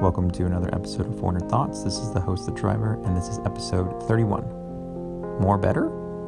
Welcome to another episode of 400 Thoughts. This is the host, The Driver, and this is episode 31. More better?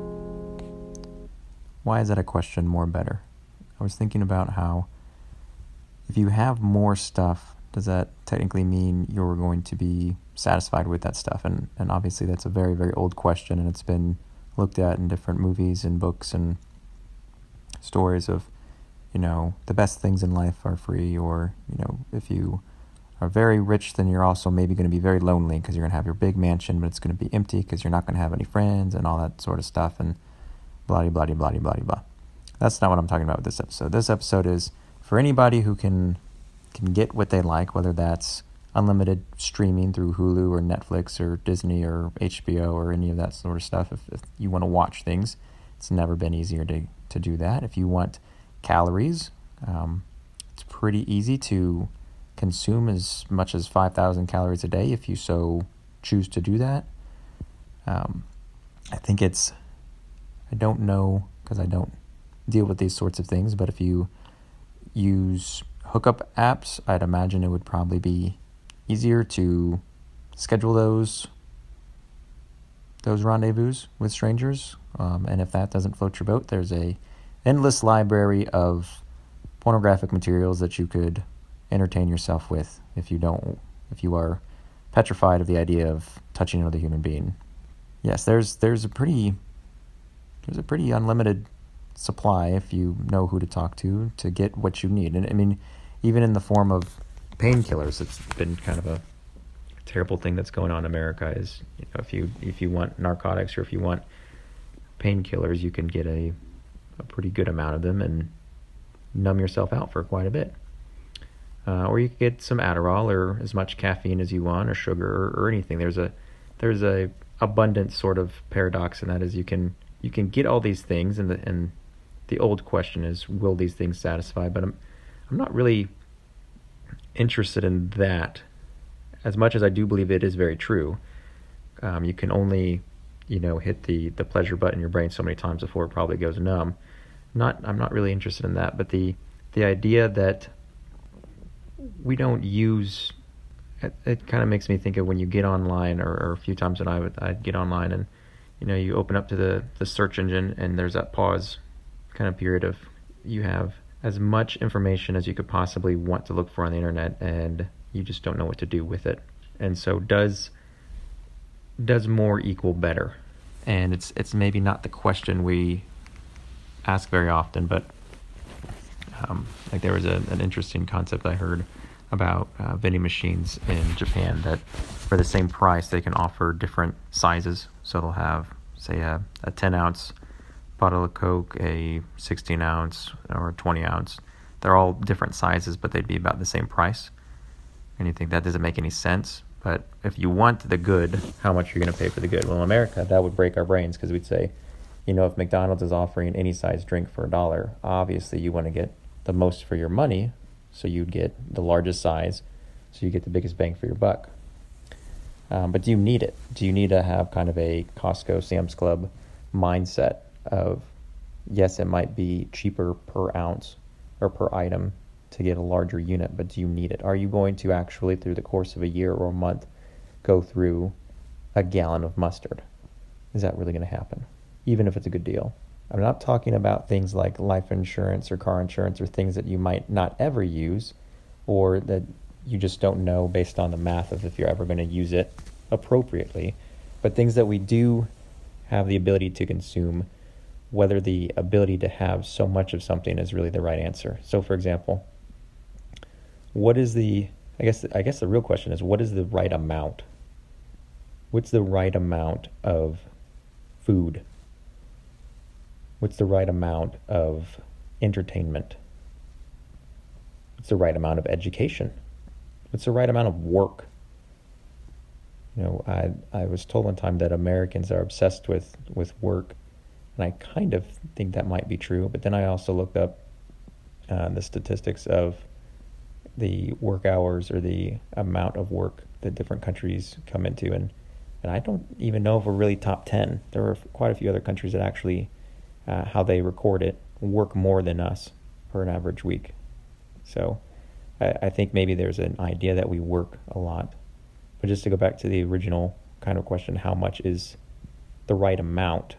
Why is that a question, more better? I was thinking about how if you have more stuff, does that technically mean you're going to be satisfied with that stuff? And obviously that's a very, very old question, and it's been looked at in different movies and books and stories of, the best things in life are free, or, if you are very rich, then you're also maybe going to be very lonely because you're going to have your big mansion, but it's going to be empty because you're not going to have any friends and all that sort of stuff, and blah, blah, blah, blah, blah, blah. That's not what I'm talking about with this episode. This episode is for anybody who can get what they like, whether that's unlimited streaming through Hulu or Netflix or Disney or HBO or any of that sort of stuff. If you want to watch things, it's never been easier to do that. If you want calories, it's pretty easy to consume as much as 5,000 calories a day if you so choose to do that. I don't know because I don't deal with these sorts of things, but if you use hookup apps, I'd imagine it would probably be easier to schedule those rendezvous with strangers. And if that doesn't float your boat, there's a endless library of pornographic materials that you could entertain yourself with if you are petrified of the idea of touching another human being. Yes, there's a pretty unlimited supply if you know who to talk to get what you need. And I mean, even in the form of painkillers, it's been kind of a terrible thing that's going on in America is, if you want narcotics or if you want painkillers, you can get a pretty good amount of them and numb yourself out for quite a bit. Or you could get some Adderall or as much caffeine as you want, or sugar or anything. There's a abundant sort of paradox, and that is you can get all these things, and the old question is, will these things satisfy? But I'm not really interested in that as much as I do believe it is very true. You can only hit the pleasure button in your brain so many times before it probably goes numb. I'm not really interested in that, but the idea that we don't use it kind of makes me think of when you get online, or a few times when I'd get online and you open up to the search engine, and there's that pause kind of period of you have as much information as you could possibly want to look for on the internet, and you just don't know what to do with it. And so does more equal better? And it's maybe not the question we ask very often, but there was an interesting concept I heard about vending machines in Japan that for the same price they can offer different sizes. So they'll have, say, a 10-ounce bottle of Coke, a 16-ounce, or a 20-ounce. They're all different sizes, but they'd be about the same price. And you think that doesn't make any sense. But if you want the good, how much are you going to pay for the good? Well, in America, that would break our brains, because we'd say, if McDonald's is offering any size drink for $1, obviously you want to get the most for your money, so you'd get the largest size, so you get the biggest bang for your buck. But do you need it? Do you need to have kind of a Costco, Sam's Club mindset of, yes, it might be cheaper per ounce or per item to get a larger unit, but do you need it? Are you going to actually, through the course of a year or a month, go through a gallon of mustard? Is that really going to happen? Even if it's a good deal. I'm not talking about things like life insurance or car insurance, or things that you might not ever use, or that you just don't know based on the math of if you're ever going to use it appropriately, but things that we do have the ability to consume, whether the ability to have so much of something is really the right answer. So, for example, what is I guess the real question is, what is the right amount? What's the right amount of food? What's the right amount of entertainment? What's the right amount of education? What's the right amount of work? I was told one time that Americans are obsessed with work, and I kind of think that might be true. But then I also looked up the statistics of the work hours, or the amount of work that different countries come into, and I don't even know if we're really top 10. There are quite a few other countries that actually, how they record it, work more than us for an average week. So I think maybe there's an idea that we work a lot. But just to go back to the original kind of question, how much is the right amount?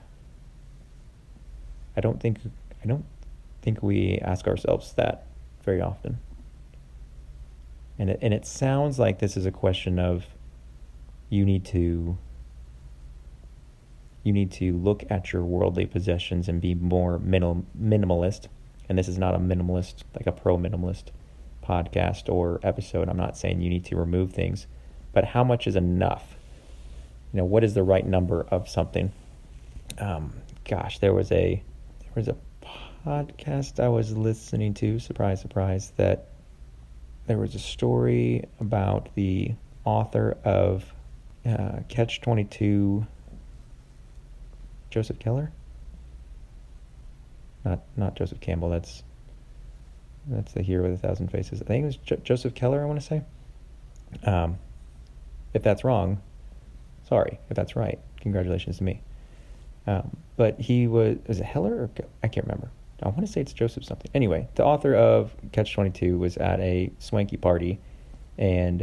I don't think we ask ourselves that very often. And it sounds like this is a question of you need to look at your worldly possessions and be more minimalist. And this is not a minimalist, like a pro-minimalist podcast or episode. I'm not saying you need to remove things, but how much is enough? What is the right number of something? There was a podcast I was listening to, surprise, surprise, that there was a story about the author of Catch-22, Joseph Keller? Not Joseph Campbell, that's the hero with 1,000 faces. I think it was Joseph Keller, I want to say. If that's wrong, sorry. If that's right, congratulations to me. But he was it Heller? Or, I can't remember. I want to say it's Joseph something. Anyway, the author of Catch-22 was at a swanky party, and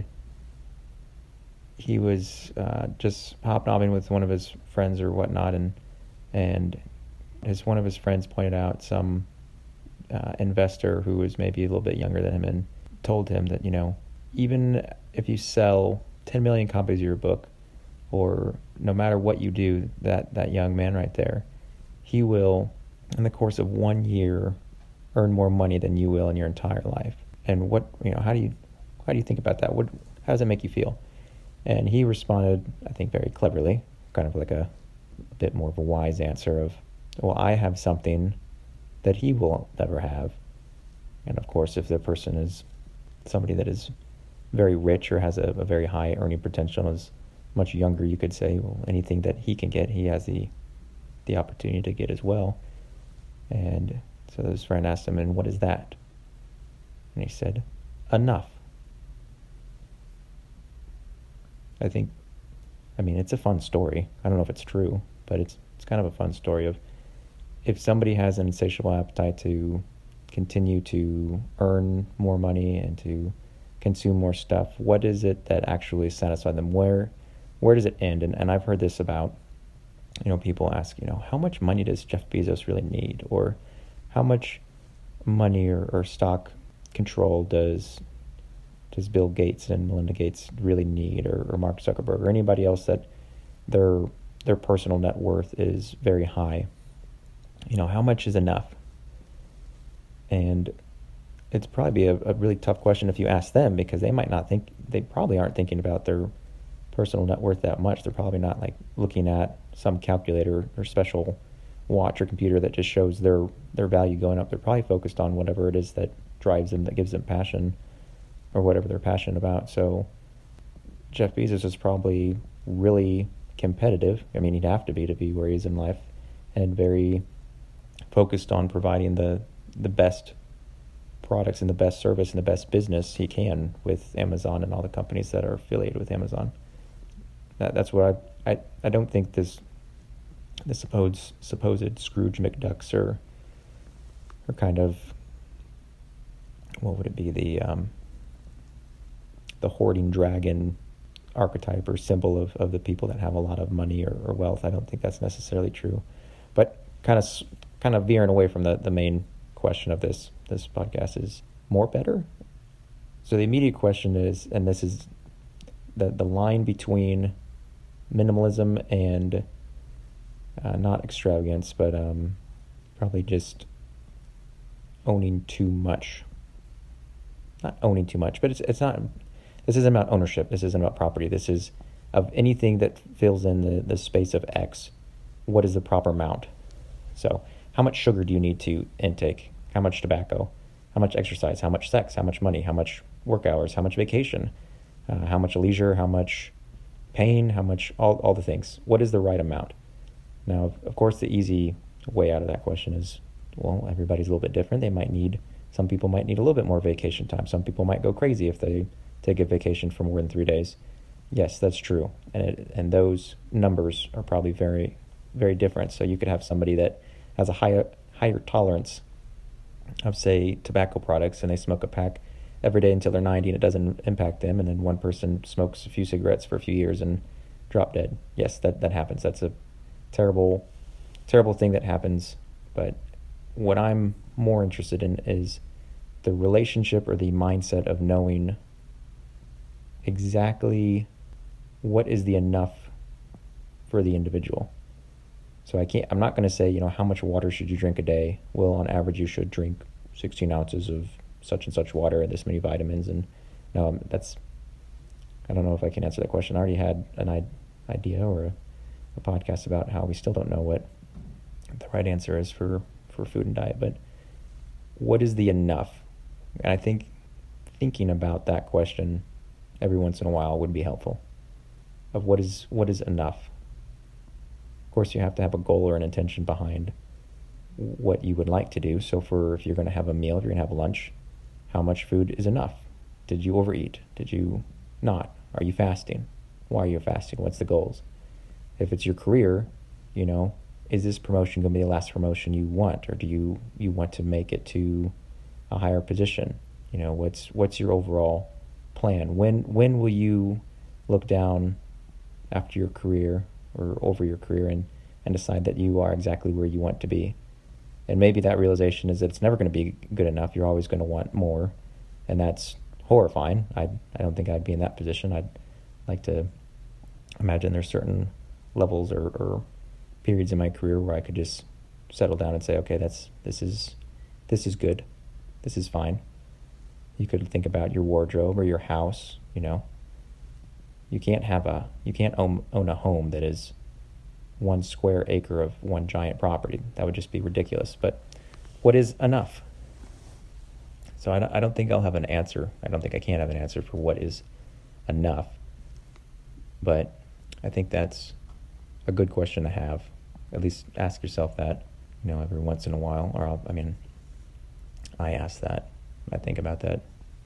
he was just hobnobbing with one of his friends or whatnot, and as one of his friends pointed out, some investor who was maybe a little bit younger than him and told him that, even if you sell 10 million copies of your book, or no matter what you do, that young man right there, he will, in the course of 1 year, earn more money than you will in your entire life. And how do you think about that? How does that make you feel? And he responded, I think very cleverly, kind of like a bit more of a wise answer of, well, I have something that he will never have. And of course, if the person is somebody that is very rich or has a very high earning potential, is much younger, you could say, well, anything that he can get, he has the opportunity to get as well. And so his friend asked him, and what is that? And he said, enough. It's a fun story. I don't know if it's true, but it's kind of a fun story of, if somebody has an insatiable appetite to continue to earn more money and to consume more stuff, what is it that actually satisfies them? Where does it end? And I've heard this about, people ask, how much money does Jeff Bezos really need? Or how much money or stock control does Bill Gates and Melinda Gates really need, or Mark Zuckerberg, or anybody else that their personal net worth is very high? How much is enough? And it's probably a really tough question if you ask them, because they probably aren't thinking about their personal net worth that much. They're probably not like looking at some calculator or special watch or computer that just shows their value going up. They're probably focused on whatever it is that drives them, that gives them passion, or whatever they're passionate about. So Jeff Bezos is probably really competitive. He'd have to be where he is in life, and very focused on providing the best products and the best service and the best business he can with Amazon and all the companies that are affiliated with Amazon. That's what I don't think the supposed Scrooge McDucks are kind of, what would it be, the hoarding dragon archetype or symbol of the people that have a lot of money or wealth. I don't think that's necessarily true. But kind of veering away from the main question of this podcast, is more better? So the immediate question is, and this is the line between minimalism and not extravagance, but probably just owning too much. Not owning too much, but it's not. This isn't about ownership. This isn't about property. This is of anything that fills in the space of X. What is the proper amount? So how much sugar do you need to intake? How much tobacco? How much exercise? How much sex? How much money? How much work hours? How much vacation? How much leisure? How much pain? How much, all the things. What is the right amount? Now, of course, the easy way out of that question is, well, everybody's a little bit different. Some people might need a little bit more vacation time. Some people might go crazy if they take a vacation for more than 3 days. Yes, that's true. And those numbers are probably very, very different. So you could have somebody that has a higher tolerance of, say, tobacco products, and they smoke a pack every day until they're 90 and it doesn't impact them, and then one person smokes a few cigarettes for a few years and drop dead. Yes, that happens. That's a terrible thing that happens. But what I'm more interested in is the relationship or the mindset of knowing exactly what is the enough for the individual. So I'm not going to say, how much water should you drink a day? Well, on average, you should drink 16 ounces of such and such water and this many vitamins. And no, I don't know if I can answer that question. I already had an idea or a podcast about how we still don't know what the right answer is for food and diet. But what is the enough? And I think thinking about that question every once in a while would be helpful. Of what is enough? Of course, you have to have a goal or an intention behind what you would like to do. So if you're going to have a meal, if you're going to have lunch, how much food is enough? Did you overeat? Did you not? Are you fasting? Why are you fasting? What's the goals? If it's your career, is this promotion going to be the last promotion you want? Or do you want to make it to a higher position? What's your overall plan? When will you look down after your career or over your career and decide that you are exactly where you want to be? And maybe that realization is that it's never going to be good enough. You're always going to want more, and that's horrifying. I don't think I'd be in that position. I'd like to imagine there's certain levels or periods in my career where I could just settle down and say, okay, this is good. This is fine. You could think about your wardrobe or your house. You can't own a home that is 1 square acre of one giant property. That would just be ridiculous. But what is enough? So I don't think I'll have an answer. I don't think I can have an answer for what is enough. But I think that's a good question to have. At least ask yourself that, every once in a while. Or I ask that. I think about that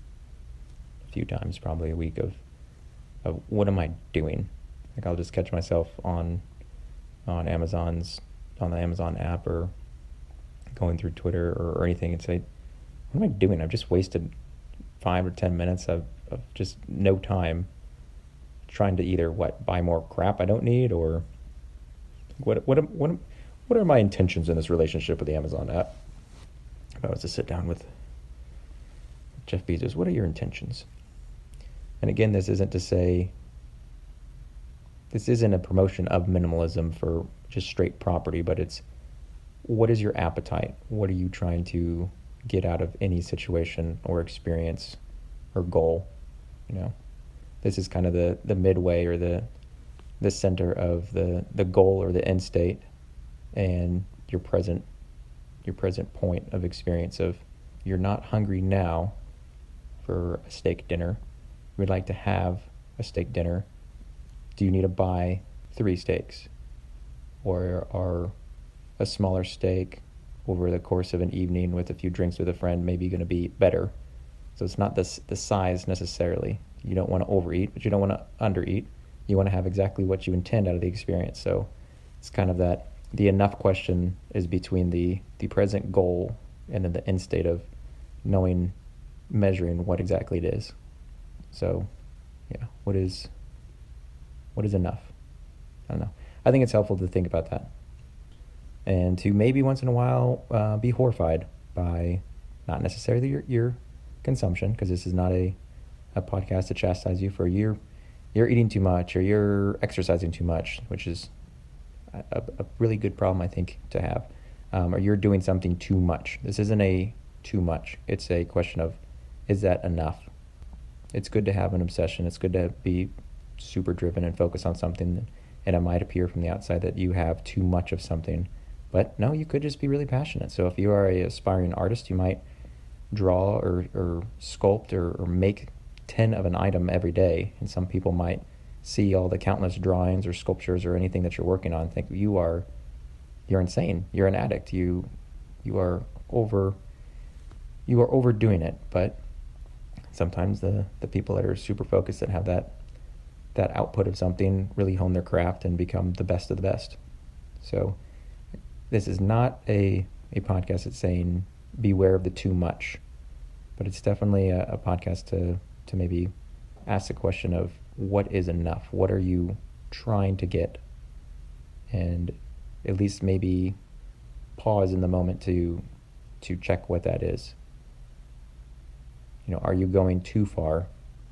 a few times, probably a week, of what am I doing? Like, I'll just catch myself on the Amazon app or going through Twitter or anything and say, what am I doing? I've just wasted 5 or 10 minutes of just no time trying to either buy more crap I don't need, or what are my intentions in this relationship with the Amazon app? If I was to sit down with Jeff Bezos, what are your intentions? And again, this isn't a promotion of minimalism for just straight property, but it's, what is your appetite? What are you trying to get out of any situation or experience or goal? This is kind of the midway or the center of the goal or the end state and your present point of experience of, you're not hungry now for a steak dinner. We'd like to have a steak dinner. Do you need to buy 3 steaks? Or are a smaller steak over the course of an evening with a few drinks with a friend maybe going to be better? So it's not the size necessarily. You don't want to overeat, but you don't want to undereat. You want to have exactly what you intend out of the experience. So it's kind of that the enough question is between the present goal and then the end state of measuring what exactly it is. So, yeah, what is enough? I don't know. I think it's helpful to think about that. And to maybe once in a while be horrified by not necessarily your consumption, because this is not a podcast to chastise you for you're eating too much or you're exercising too much, which is a really good problem, I think, to have. Or you're doing something too much. This isn't a too much. It's a question of, is that enough? It's good to have an obsession. It's good to be super driven and focus on something, and it might appear from the outside that you have too much of something. But no, you could just be really passionate. So if you are an aspiring artist, you might draw or sculpt or make 10 of an item every day. And some people might see all the countless drawings or sculptures or anything that you're working on and think you're insane. You're an addict. You are overdoing it. But sometimes the people that are super focused, that have that output of something, really hone their craft and become the best of the best. So this is not a podcast that's saying beware of the too much, But it's definitely a podcast to maybe ask the question of what is enough? What are you trying to get? And at least maybe pause in the moment to check what that is. Are you going too far?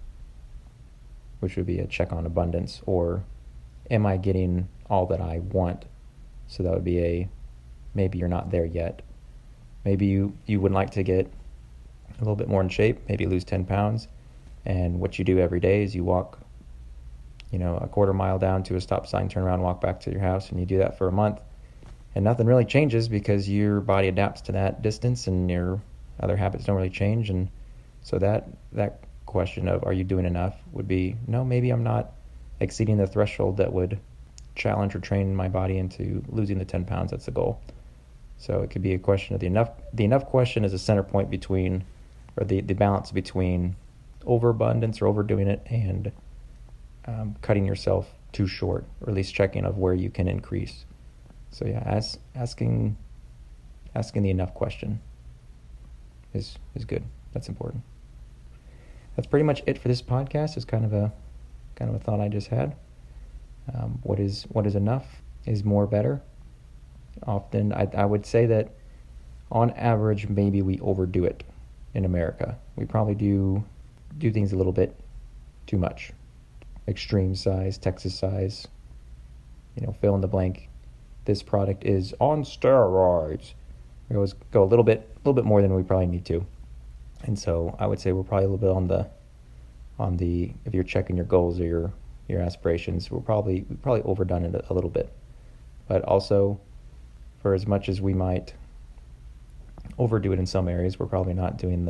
Which would be a check on abundance. Or am I getting all that I want? So that would be maybe you're not there yet. Maybe you would like to get a little bit more in shape, maybe lose 10 pounds. And what you do every day is you walk, a quarter mile down to a stop sign, turn around, walk back to your house, and you do that for a month. And nothing really changes because your body adapts to that distance and your other habits don't really change. And so that question of are you doing enough would be, no, maybe I'm not exceeding the threshold that would challenge or train my body into losing the 10 pounds. That's the goal. So it could be a question of the enough question is a center point between, or the balance between overabundance or overdoing it and cutting yourself too short, or at least checking of where you can increase. So yeah, asking the enough question is good. That's important. That's pretty much it for this podcast. It's kind of a thought I just had. What is enough is more better. Often I would say that on average maybe we overdo it in America. We probably do things a little bit too much. Extreme size, Texas size, fill in the blank. This product is on steroids. We always go a little bit more than we probably need to. And so I would say we're probably a little bit on the if you're checking your goals or your aspirations, we've probably overdone it a little bit. But also, for as much as we might overdo it in some areas, we're probably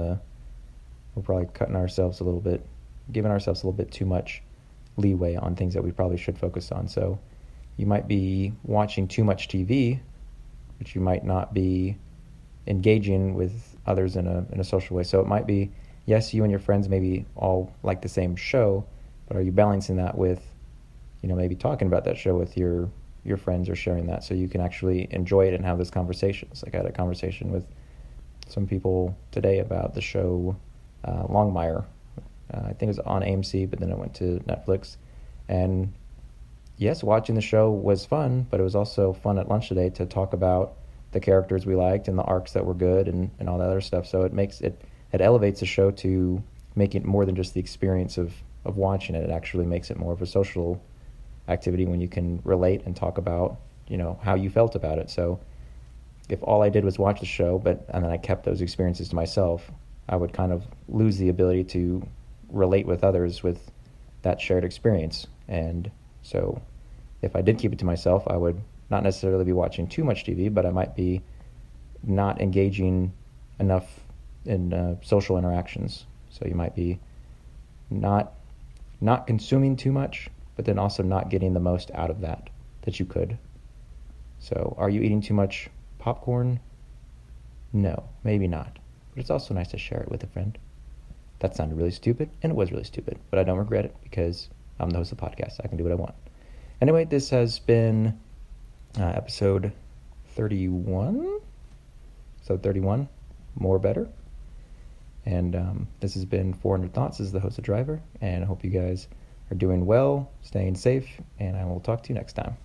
cutting ourselves a little bit, giving ourselves a little bit too much leeway on things that we probably should focus on. So you might be watching too much TV, but you might not be engaging with others in a social way. So it might be, yes, you and your friends maybe all like the same show, but are you balancing that with, maybe talking about that show with your friends or sharing that so you can actually enjoy it and have those conversations? Like I had a conversation with some people today about the show Longmire. I think it was on AMC, but then it went to Netflix. And yes, watching the show was fun, but it was also fun at lunch today to talk about the characters we liked and the arcs that were good and all that other stuff. So it elevates the show to make it more than just the experience of watching it. It actually makes it more of a social activity when you can relate and talk about, how you felt about it. So if all I did was watch the show, and then I kept those experiences to myself, I would kind of lose the ability to relate with others with that shared experience. And so if I did keep it to myself, I would not necessarily be watching too much TV, but I might be not engaging enough in social interactions. So you might be not consuming too much, but then also not getting the most out of that you could. So are you eating too much popcorn? No, maybe not. But it's also nice to share it with a friend. That sounded really stupid, and it was really stupid, but I don't regret it because I'm the host of the podcast. I can do what I want. Anyway, this has been episode 31. So 31, more better. And this has been 400 Thoughts. This is the host of Driver, and I hope you guys are doing well, staying safe, and I will talk to you next time.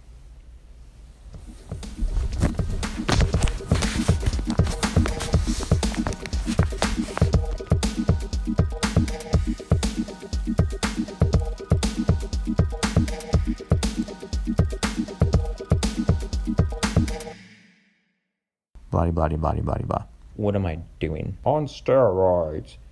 Blah, blah, blah, blah, blah, blah. What am I doing? On steroids.